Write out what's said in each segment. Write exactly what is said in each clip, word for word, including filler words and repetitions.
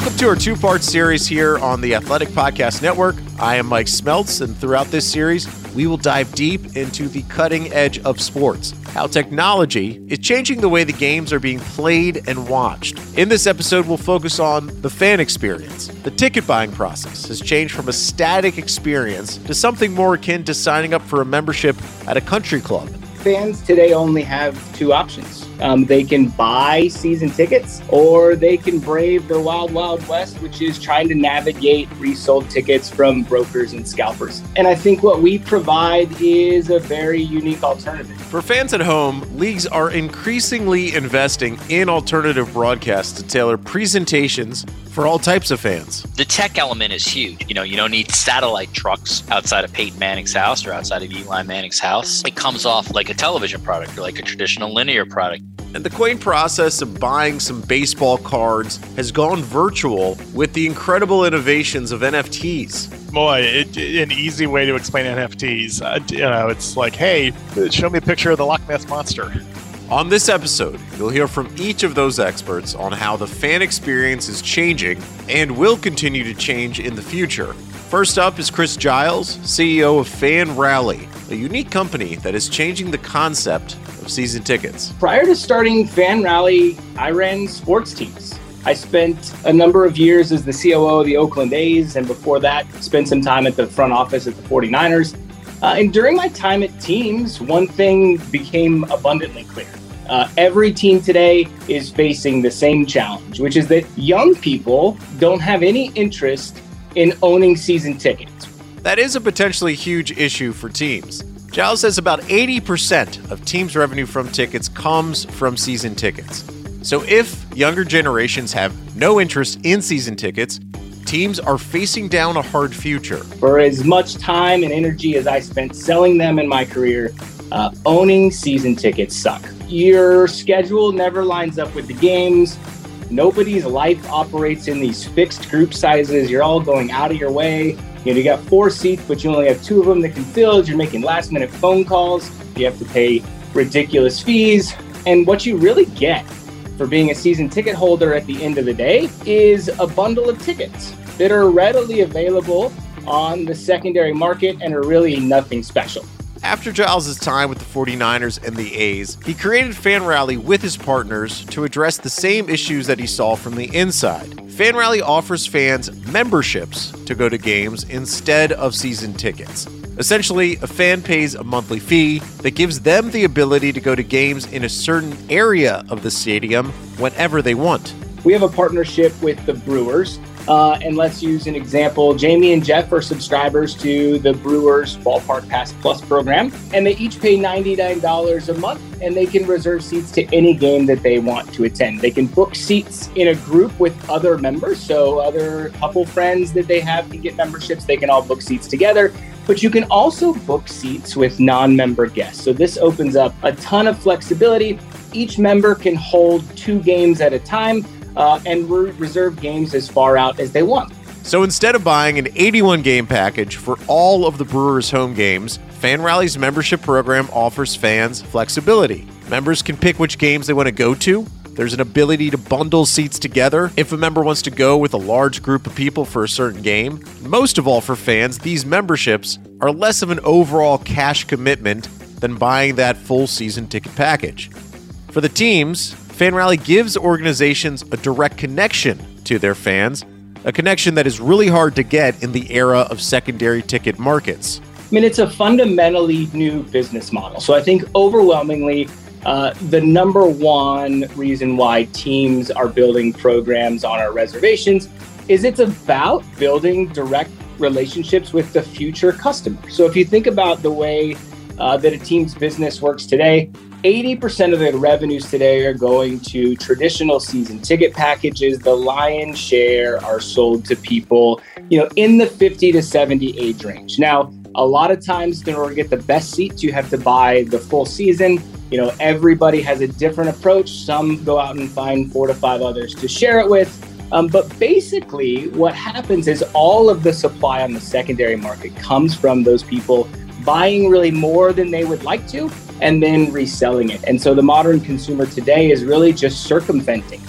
Welcome to our two-part series here on the Athletic Podcast Network. I am Mike Smeltz, and throughout this series, we will dive deep into the cutting edge of sports, how technology is changing the way the games are being played and watched. In this episode, we'll focus on the fan experience. The ticket buying process has changed from a static experience to something more akin to signing up for a membership at a country club. Fans today only have two options. Um, they can buy season tickets, or they can brave the wild, wild west, which is trying to navigate resold tickets from brokers and scalpers. And I think what we provide is a very unique alternative. For fans at home, leagues are increasingly investing in alternative broadcasts to tailor presentations for all types of fans. The tech element is huge. You know, you don't need satellite trucks outside of Peyton Manning's house or outside of Eli Manning's house. It comes off like a television product or like a traditional linear product. And the quaint process of buying some baseball cards has gone virtual with the incredible innovations of N F Ts. Boy, it, an easy way to explain N F Ts. Uh, you know, it's like, hey, show me a picture of the Loch Ness Monster. On this episode, you'll hear from each of those experts on how the fan experience is changing and will continue to change in the future. First up is Chris Giles, C E O of Fan Rally, a unique company that is changing the concept of season tickets. Prior to starting Fan Rally, I ran sports teams. I spent a number of years as the C O O of the Oakland A's, and before that, spent some time at the front office at the forty-niners. Uh, and during my time at teams, one thing became abundantly clear. Uh, every team today is facing the same challenge, which is that young people don't have any interest in owning season tickets. That is a potentially huge issue for teams. Giles says about eighty percent of teams' revenue from tickets comes from season tickets. So if younger generations have no interest in season tickets, teams are facing down a hard future. For as much time and energy as I spent selling them in my career, uh, owning season tickets suck. Your schedule never lines up with the games. Nobody's life operates in these fixed group sizes. You're all going out of your way. You know, you got four seats, but you only have two of them that can fill. You're making last minute phone calls. You have to pay ridiculous fees. And what you really get for being a season ticket holder at the end of the day is a bundle of tickets that are readily available on the secondary market and are really nothing special. After Giles' time with the forty-niners and the A's, he created Fan Rally with his partners to address the same issues that he saw from the inside. Fan Rally offers fans memberships to go to games instead of season tickets. Essentially, a fan pays a monthly fee that gives them the ability to go to games in a certain area of the stadium whenever they want. We have a partnership with the Brewers. Uh, and let's use an example. Jamie and Jeff are subscribers to the Brewers Ballpark Pass Plus program, and they each pay ninety-nine dollars a month, and they can reserve seats to any game that they want to attend. They can book seats in a group with other members, so other couple friends that they have can get memberships. They can all book seats together, but you can also book seats with non-member guests. So this opens up a ton of flexibility. Each member can hold two games at a time, Uh, and re- reserve games as far out as they want. So instead of buying an eighty-one game package for all of the Brewers' home games, Fan Rally's membership program offers fans flexibility. Members can pick which games they want to go to. There's an ability to bundle seats together if a member wants to go with a large group of people for a certain game. Most of all for fans, these memberships are less of an overall cash commitment than buying that full season ticket package. For the teams, Fan Rally gives organizations a direct connection to their fans, a connection that is really hard to get in the era of secondary ticket markets. I mean, it's a fundamentally new business model. So I think overwhelmingly, uh, the number one reason why teams are building programs on our reservations is it's about building direct relationships with the future customer. So if you think about the way uh, that a team's business works today, eighty percent of the revenues today are going to traditional season ticket packages. The lion's share are sold to people, you know, in the fifty to seventy age range. Now, a lot of times in order to get the best seats, you have to buy the full season. You know, everybody has a different approach. Some go out and find four to five others to share it with. Um, but basically what happens is all of the supply on the secondary market comes from those people buying really more than they would like to and then reselling it. And so the modern consumer today is really just circumventing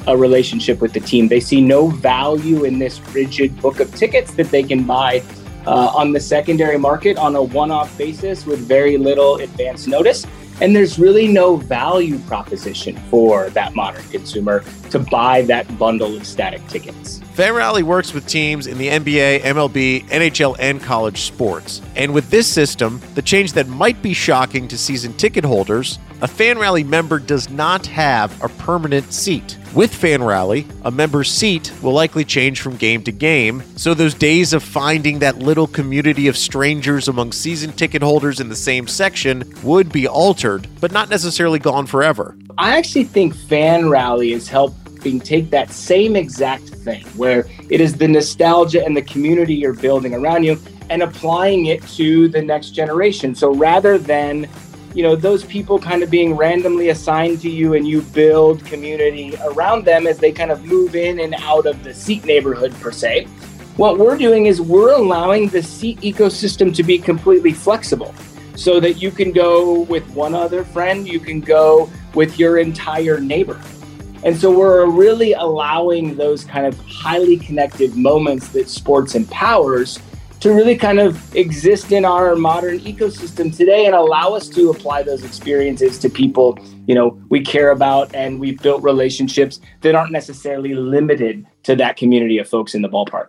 a relationship with the team. They see no value in this rigid book of tickets that they can buy uh, on the secondary market on a one-off basis with very little advance notice. And there's really no value proposition for that modern consumer to buy that bundle of static tickets. FanRally works with teams in the N B A, M L B, N H L, and college sports. And with this system, the change that might be shocking to season ticket holders, a FanRally member does not have a permanent seat. With FanRally, a member's seat will likely change from game to game, so those days of finding that little community of strangers among season ticket holders in the same section would be altered, but not necessarily gone forever. I actually think FanRally is helping take that same exact thing, where it is the nostalgia and the community you're building around you, and applying it to the next generation. So rather than you know, those people kind of being randomly assigned to you and you build community around them as they kind of move in and out of the seat neighborhood per se. What we're doing is we're allowing the seat ecosystem to be completely flexible so that you can go with one other friend, you can go with your entire neighborhood. And so we're really allowing those kind of highly connected moments that sports empowers to really kind of exist in our modern ecosystem today and allow us to apply those experiences to people, you know, we care about, and we've built relationships that aren't necessarily limited to that community of folks in the ballpark.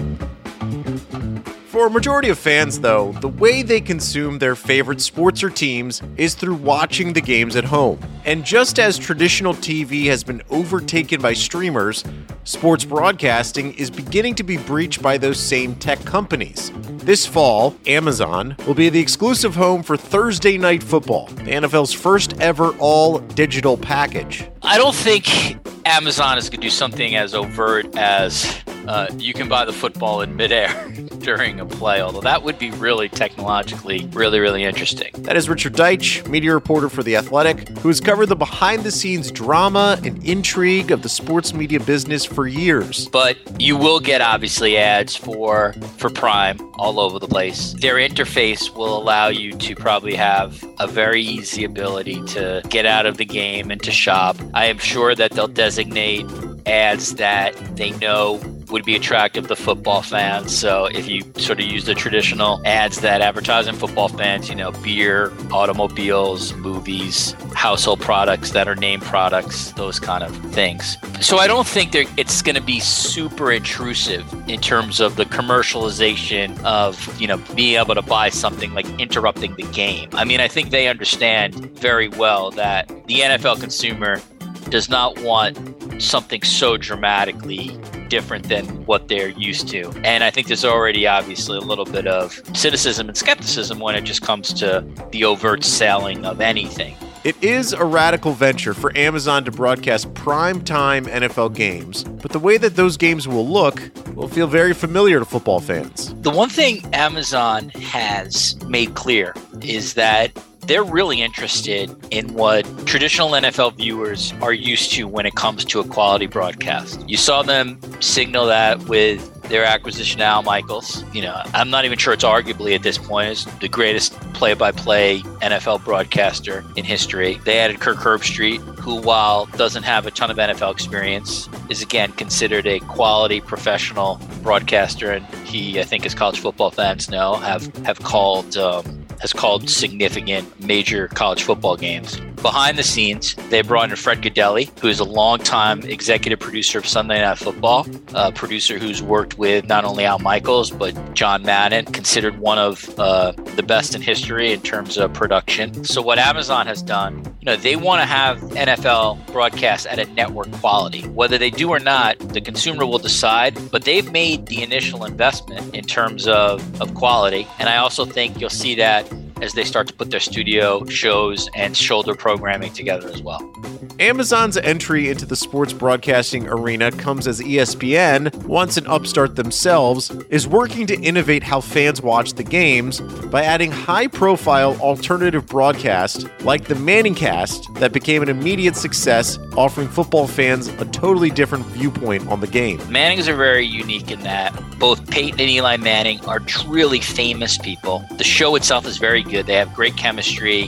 For a majority of fans, though, the way they consume their favorite sports or teams is through watching the games at home. And just as traditional T V has been overtaken by streamers, sports broadcasting is beginning to be breached by those same tech companies. This fall, Amazon will be the exclusive home for Thursday Night Football, the N F L's first ever all-digital package. I don't think Amazon is going to do something as overt as uh, you can buy the football in midair during a play, although that would be really technologically really, really interesting. That is Richard Deitsch, media reporter for The Athletic, who has covered the behind-the-scenes drama and intrigue of the sports media business for years. But you will get, obviously, ads for, for Prime all over the place. Their interface will allow you to probably have a very easy ability to get out of the game and to shop. I am sure that they'll designate ads that they know would be attractive to football fans. So if you sort of use the traditional ads that advertise in football fans, you know, beer, automobiles, movies, household products that are name products, those kind of things. So I don't think it's going to be super intrusive in terms of the commercialization of, you know, being able to buy something like interrupting the game. I mean, I think they understand very well that the N F L consumer does not want something so dramatically different than what they're used to. And I think there's already obviously a little bit of cynicism and skepticism when it just comes to the overt selling of anything. It is a radical venture for Amazon to broadcast primetime N F L games, but the way that those games will look will feel very familiar to football fans. The one thing Amazon has made clear is that they're really interested in what traditional N F L viewers are used to when it comes to a quality broadcast. You saw them signal that with their acquisition of Al Michaels. You know, I'm not even sure it's arguably at this point is the greatest play-by-play N F L broadcaster in history. They added Kirk Herbstreit, who, while doesn't have a ton of N F L experience, is again considered a quality professional broadcaster, and he, I think, as college football fans know, have have called. Um, has called significant major college football games. Behind the scenes, they brought in Fred Gaudelli, who is a longtime executive producer of Sunday Night Football, a producer who's worked with not only Al Michaels, but John Madden, considered one of uh, the best in history in terms of production. So what Amazon has done, you know, they want to have N F L broadcasts at a network quality. Whether they do or not, the consumer will decide, but they've made the initial investment in terms of, of quality. And I also think you'll see that as they start to put their studio shows and shoulder programming together as well. Amazon's entry into the sports broadcasting arena comes as E S P N, once an upstart themselves, is working to innovate how fans watch the games by adding high-profile alternative broadcasts like the Manningcast that became an immediate success, offering football fans a totally different viewpoint on the game. Mannings are very unique in that both Peyton and Eli Manning are truly famous people. The show itself is very good. They have great chemistry.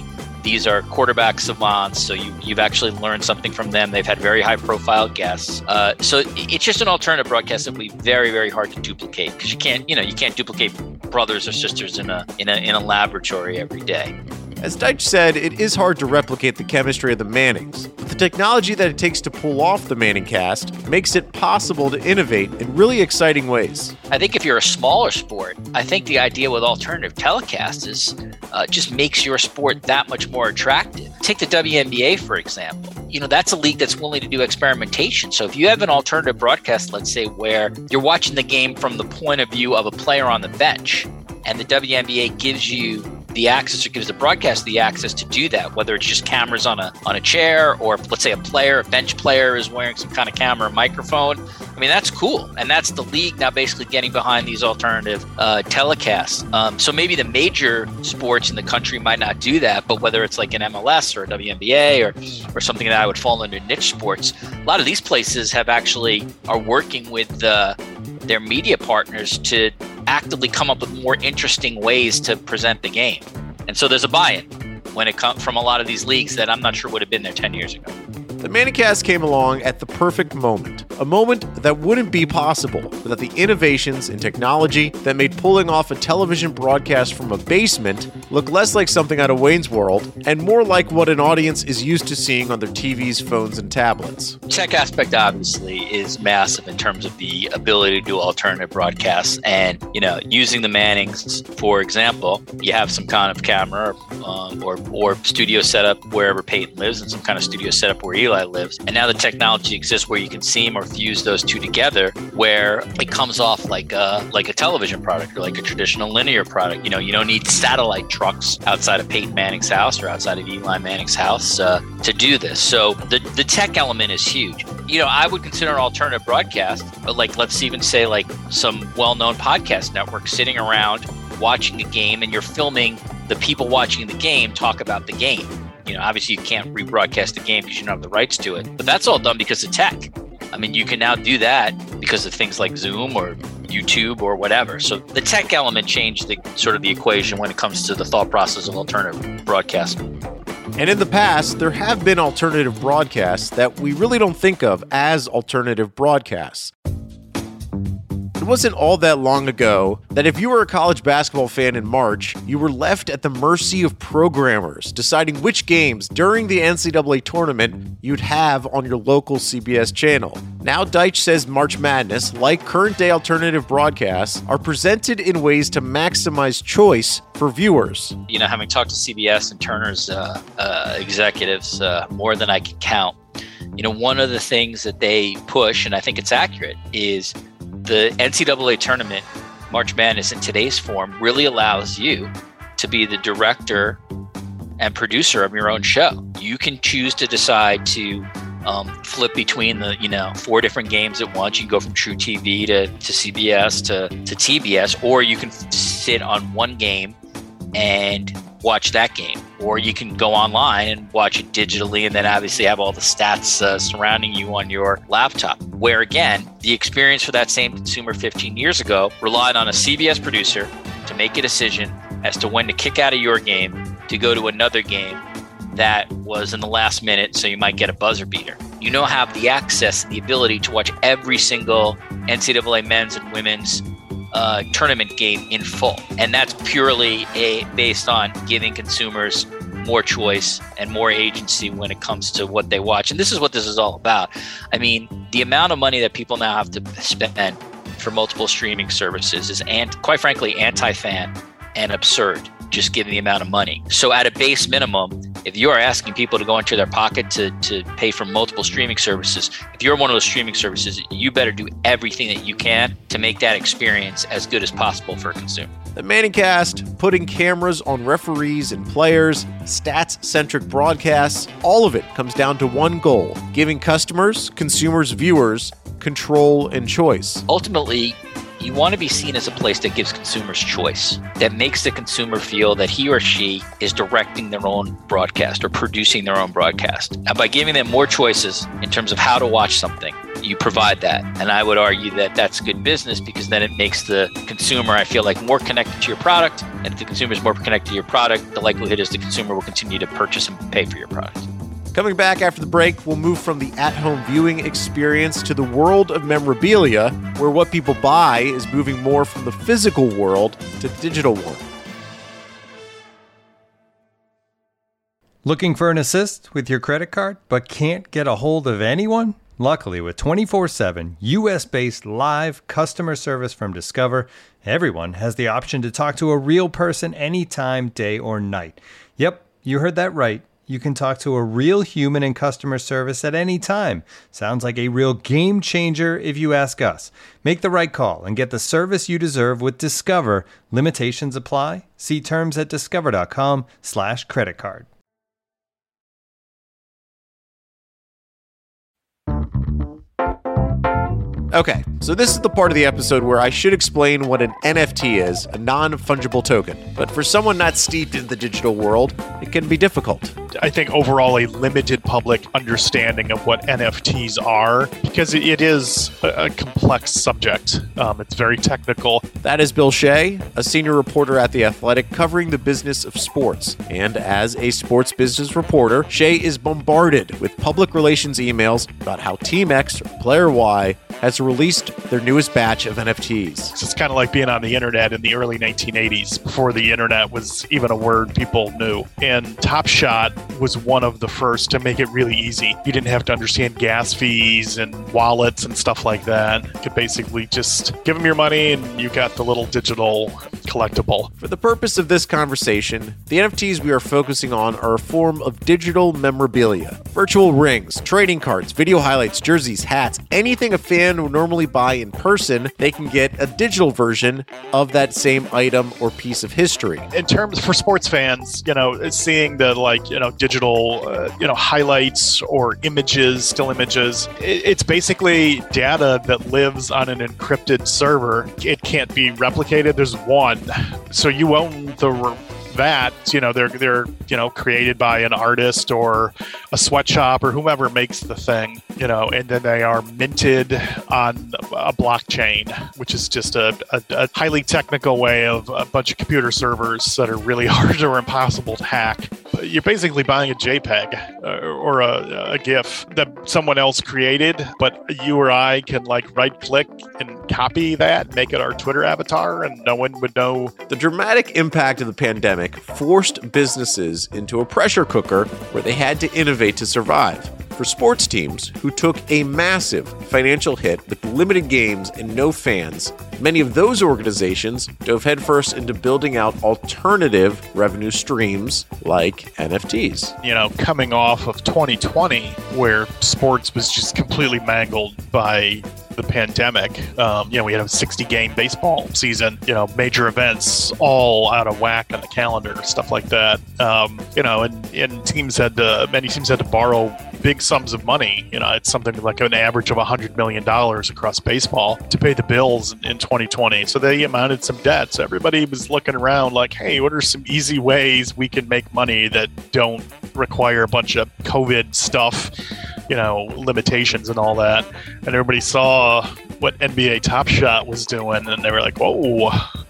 These are quarterback savants, so you, you've actually learned something from them. They've had very high-profile guests. Uh, so it's just an alternative broadcast that will be very, very hard to duplicate because you can't, you know, you can't duplicate brothers or sisters in a in a in a laboratory every day. As Deitch said, it is hard to replicate the chemistry of the Mannings, but the technology that it takes to pull off the Manningcast makes it possible to innovate in really exciting ways. I think if you're a smaller sport, I think the idea with alternative telecasts is uh, just makes your sport that much more attractive. Take the W N B A, for example. You know, that's a league that's willing to do experimentation. So if you have an alternative broadcast, let's say, where you're watching the game from the point of view of a player on the bench, and the W N B A gives you the access or gives the broadcast the access to do that, whether it's just cameras on a on a chair or let's say a player, a bench player is wearing some kind of camera or microphone. I mean, that's cool. And that's the league now basically getting behind these alternative uh, telecasts. Um, so maybe the major sports in the country might not do that, but whether it's like an M L S or a W N B A or, or something that I would fall under niche sports, a lot of these places have actually are working with uh, their media partners to actively come up with more interesting ways to present the game. And so there's a buy-in when it comes from a lot of these leagues that I'm not sure would have been there ten years ago. The Manningcast came along at the perfect moment, a moment that wouldn't be possible without the innovations in technology that made pulling off a television broadcast from a basement look less like something out of Wayne's World and more like what an audience is used to seeing on their T Vs, phones, and tablets. Tech aspect obviously is massive in terms of the ability to do alternative broadcasts, and you know, using the Mannings, for example, you have some kind of camera um, or or studio setup wherever Peyton lives, and some kind of studio setup where Eli lives, and now the technology exists where you can seam or fuse those two together, where it comes off like a like a television product or like a traditional linear product. You know, you don't need satellite trucks outside of Peyton Manning's house or outside of Eli Manning's house uh, to do this. So the the tech element is huge. You know, I would consider an alternative broadcast, but like let's even say like some well-known podcast networks sitting around watching the game, and you're filming the people watching the game talk about the game. You know, obviously you can't rebroadcast the game because you don't have the rights to it, but that's all done because of tech. I mean, you can now do that because of things like Zoom or YouTube or whatever. So the tech element changed the sort of the equation when it comes to the thought process of alternative broadcasting. And in the past, there have been alternative broadcasts that we really don't think of as alternative broadcasts. It wasn't all that long ago that if you were a college basketball fan in March, you were left at the mercy of programmers deciding which games during the N C double A tournament you'd have on your local C B S channel. Now Deitch says March Madness, like current-day alternative broadcasts, are presented in ways to maximize choice for viewers. You know, having talked to C B S and Turner's uh, uh, executives uh, more than I can count, you know, one of the things that they push, and I think it's accurate, is the N C double A tournament, March Madness in today's form, really allows you to be the director and producer of your own show. You can choose to decide to um, flip between the, you know, four different games at once. You can go from True T V to, to C B S to, to T B S, or you can sit on one game and watch that game, or you can go online and watch it digitally and then obviously have all the stats uh, surrounding you on your laptop, where again, the experience for that same consumer fifteen years ago relied on a C B S producer to make a decision as to when to kick out of your game to go to another game that was in the last minute, so you might get a buzzer beater. You now have the access and the ability to watch every single N C double A men's and women's Uh, tournament game in full, and that's purely a based on giving consumers more choice and more agency when it comes to what they watch. And this is what this is all about. I mean, the amount of money that people now have to spend for multiple streaming services is, and quite frankly, anti-fan and absurd, just given the amount of money. So at a base minimum, if you are asking people to go into their pocket to, to pay for multiple streaming services, if you're one of those streaming services, you better do everything that you can to make that experience as good as possible for a consumer. The Manningcast, putting cameras on referees and players, stats-centric broadcasts, all of it comes down to one goal: giving customers, consumers, viewers control and choice. Ultimately, you want to be seen as a place that gives consumers choice, that makes the consumer feel that he or she is directing their own broadcast or producing their own broadcast. And by giving them more choices in terms of how to watch something, you provide that. And I would argue that that's good business because then it makes the consumer, I feel like, more connected to your product. And if the consumer is more connected to your product, the likelihood is the consumer will continue to purchase and pay for your product. Coming back after the break, we'll move from the at-home viewing experience to the world of memorabilia, where what people buy is moving more from the physical world to the digital one. Looking for an assist with your credit card, but can't get a hold of anyone? Luckily, with twenty-four seven U S-based live customer service from Discover, everyone has the option to talk to a real person anytime, day or night. Yep, you heard that right. You can talk to a real human in customer service at any time. Sounds like a real game changer if you ask us. Make the right call and get the service you deserve with Discover. Limitations apply. See terms at discover.com slash credit card. Okay, so this is the part of the episode where I should explain what an N F T is, a non-fungible token. But for someone not steeped in the digital world, it can be difficult. I think overall a limited public understanding of what N F Ts are, because it is a, a complex subject. Um, it's very technical. That is Bill Shea, a senior reporter at The Athletic covering the business of sports. And as a sports business reporter, Shea is bombarded with public relations emails about how Team X or Player Y has released their newest batch of N F Ts. So it's kind of like being on the internet in the early nineteen eighties, before the internet was even a word people knew. And Top Shot was one of the first to make it really easy. You didn't have to understand gas fees and wallets and stuff like that. You could basically just give them your money and you got the little digital collectible. For the purpose of this conversation, the N F Ts we are focusing on are a form of digital memorabilia. Virtual rings, trading cards, video highlights, jerseys, hats, anything a fan would normally buy in person, they can get a digital version of that same item or piece of history. In terms for sports fans, you know, seeing the like, you know, digital, uh, you know, highlights or images, still images, it, it's basically data that lives on an encrypted server. It can't be replicated. There's one. So you own the that, you know, they're they're you know created by an artist or a sweatshop or whomever makes the thing, you know, and then they are minted on a blockchain, which is just a, a, a highly technical way of a bunch of computer servers that are really hard or impossible to hack. You're basically buying a JPEG or a, a GIF that someone else created, but you or I can like right click and copy that, make it our Twitter avatar, and no one would know. The dramatic impact of the pandemic forced businesses into a pressure cooker where they had to innovate to survive. For sports teams who took a massive financial hit with limited games and no fans, many of those organizations dove headfirst into building out alternative revenue streams like N F Ts. You know, coming off of twenty twenty, where sports was just completely mangled by the pandemic. Um, you know, we had a sixty-game baseball season, you know, major events all out of whack on the calendar, stuff like that. Um, you know, and, and teams had to, many teams had to borrow big sums of money. You know, it's something like an average of one hundred million dollars across baseball to pay the bills in, in twenty twenty. So they amounted some debt. So everybody was looking around like, hey, what are some easy ways we can make money that don't require a bunch of COVID stuff, you know, limitations and all that. And everybody saw what N B A Top Shot was doing, and they were like, whoa.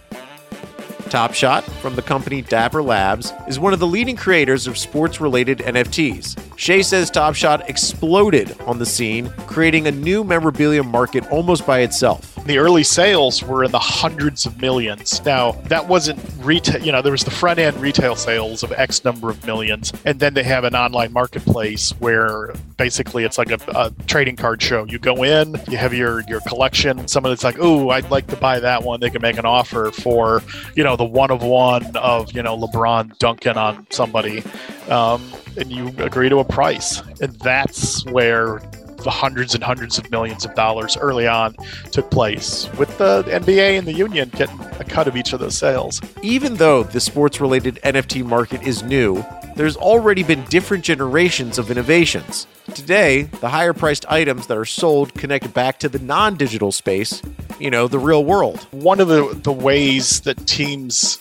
Top Shot, from the company Dapper Labs, is one of the leading creators of sports-related N F Ts. Shea says Top Shot exploded on the scene, creating a new memorabilia market almost by itself. The early sales were in the hundreds of millions. Now, that wasn't retail, you know, there was the front end retail sales of X number of millions, and then they have an online marketplace where basically it's like a, a trading card show. You go in, you have your, your collection, someone that's like, oh, I'd like to buy that one. They can make an offer for, you know, the one of one of, you know, LeBron dunking on somebody. Um, and you agree to a price. And that's where the hundreds and hundreds of millions of dollars early on took place, with the N B A and the union getting a cut of each of those sales. Even though the sports-related N F T market is new, there's already been different generations of innovations. Today, the higher-priced items that are sold connect back to the non-digital space, you know, the real world. One of the, the ways that teams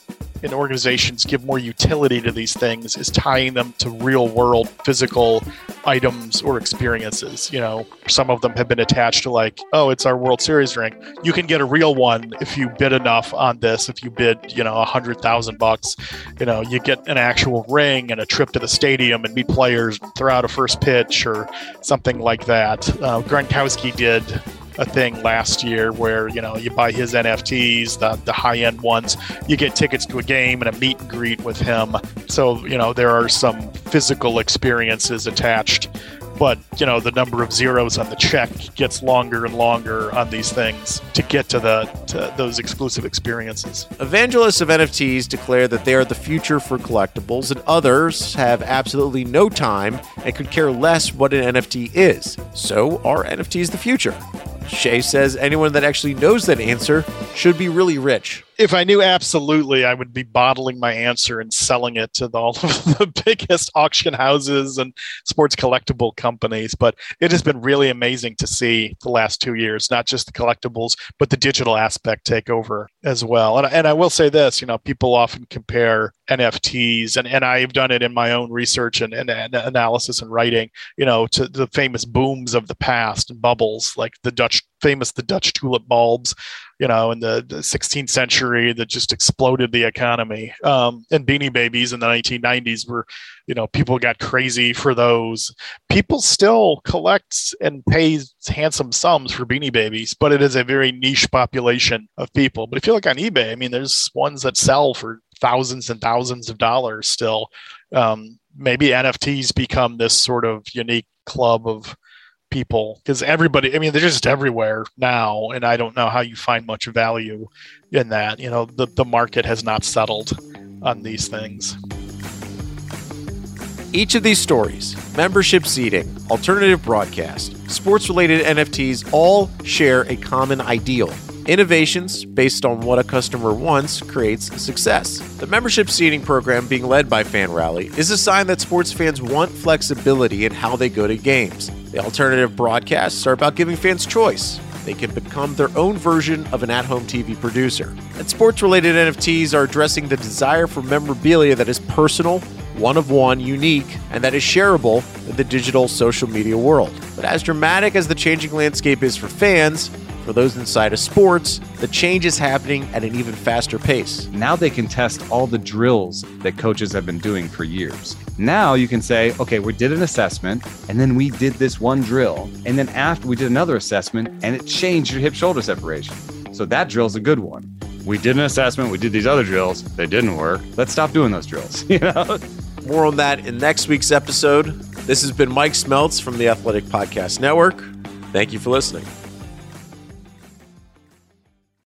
and organizations give more utility to these things is tying them to real world physical items or experiences. You know, some of them have been attached to like, oh, it's our World Series ring. You can get a real one if you bid enough on this. If you bid, you know, a hundred thousand bucks, you know, you get an actual ring and a trip to the stadium and meet players, throw out a first pitch or something like that. Uh, Gronkowski did a thing last year where, you know, you buy his N F Ts, the, the high-end ones, you get tickets to a game and a meet and greet with him. So, you know, there are some physical experiences attached, but, you know, the number of zeros on the check gets longer and longer on these things to get to the to those exclusive experiences. Evangelists of N F Ts declare that they are the future for collectibles, and others have absolutely no time and could care less what an N F T is. So are N F Ts the future? Shay says anyone that actually knows that answer should be really rich. If I knew absolutely, I would be bottling my answer and selling it to the, all of the biggest auction houses and sports collectible companies. But it has been really amazing to see the last two years, not just the collectibles, but the digital aspect take over as well. And, and I will say this, you know, people often compare N F Ts, and, and I've done it in my own research and, and, and analysis and writing, you know, to the famous booms of the past and bubbles, like the Dutch, famous the Dutch tulip bulbs, you know, in the, the sixteenth century that just exploded the economy. Um, and Beanie Babies in the nineteen nineties were, you know, people got crazy for those. People still collect and pay handsome sums for Beanie Babies, but it is a very niche population of people. But if you look on eBay, I mean, there's ones that sell for thousands and thousands of dollars still. Um, maybe N F Ts become this sort of unique club of people, because everybody, I mean, they're just everywhere now, and I don't know how you find much value in that. You know, the, the market has not settled on these things. Each of these stories, membership seating, alternative broadcast, sports-related N F Ts, all share a common ideal. Innovations based on what a customer wants creates success. The membership seating program being led by FanRally is a sign that sports fans want flexibility in how they go to games. The alternative broadcasts are about giving fans choice. They can become their own version of an at-home T V producer. And sports-related N F Ts are addressing the desire for memorabilia that is personal, one-of-one, unique, and that is shareable in the digital social media world. But as dramatic as the changing landscape is for fans, for those inside of sports, the change is happening at an even faster pace. Now they can test all the drills that coaches have been doing for years. Now you can say, okay, we did an assessment, and then we did this one drill, and then after we did another assessment, and it changed your hip-shoulder separation. So that drill's a good one. We did an assessment, we did these other drills, they didn't work. Let's stop doing those drills, you know? More on that in next week's episode. This has been Mike Smeltz from the Athletic Podcast Network. Thank you for listening.